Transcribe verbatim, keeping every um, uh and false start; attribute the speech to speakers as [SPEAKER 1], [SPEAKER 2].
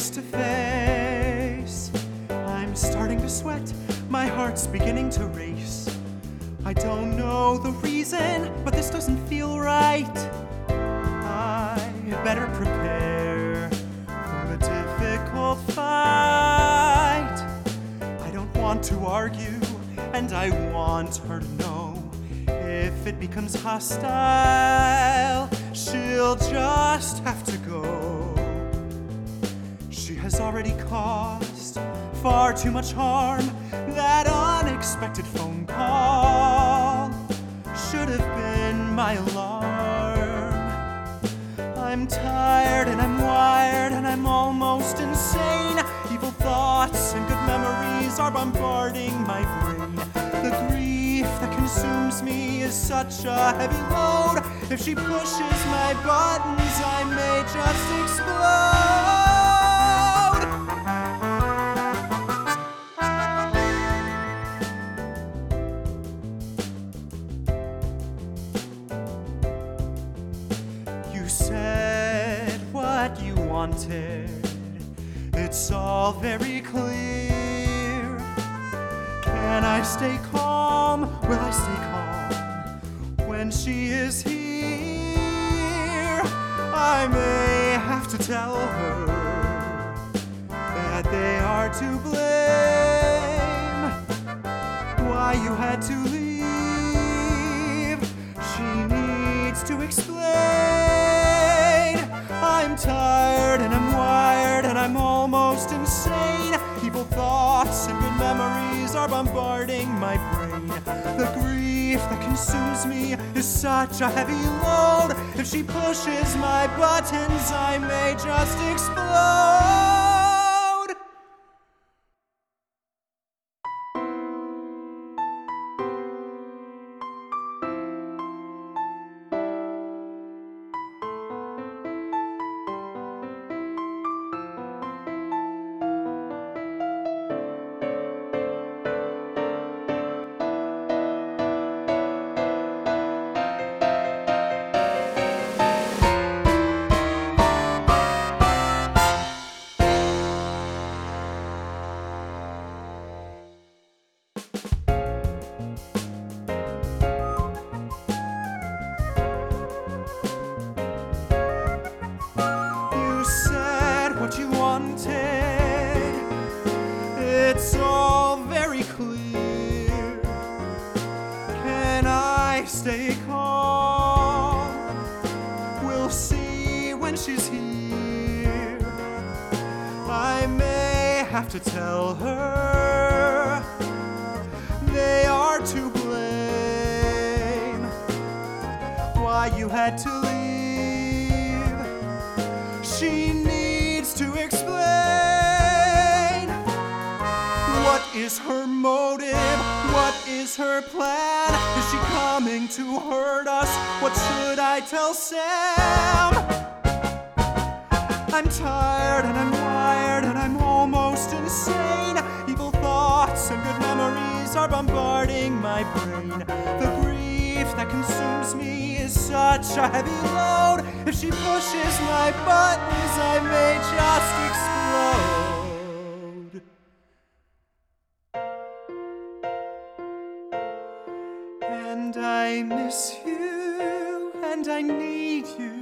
[SPEAKER 1] face to face. I'm starting to sweat, my heart's beginning to race. I don't know the reason, but this doesn't feel right. I better prepare for a difficult fight. I don't want to argue, and I want her to know. If it becomes hostile, she'll just have to go. She has already caused far too much harm. That unexpected phone call should have been my alarm. I'm tired and I'm wired and I'm almost insane. Evil thoughts and good memories are bombarding my brain. The grief that consumes me is such a heavy load. If she pushes my buttons, I may just explode. You said what you wanted. It's all very clear. Can I stay calm? Will I stay calm when she is here? I may have to tell her that they are to blame. Why you had to leave, she needs to explain. I'm tired and I'm wired and I'm almost insane. Evil thoughts and good memories are bombarding my brain. The grief that consumes me is such a heavy load. If she pushes my buttons, I may just explode. What you wanted, it's all very clear. Can I stay calm? We'll see when she's here. I may have to tell her they are to blame. Why you had to leave, she needs to explain. What is her motive? What is her plan? Is she coming to hurt us? What should I tell Sam? I'm tired and I'm wired and I'm almost insane. Evil thoughts and good memories are bombarding my brain. The grief that consumes me is such a heavy load. If she pushes my buttons, I may just explode. And I miss you, and I need you.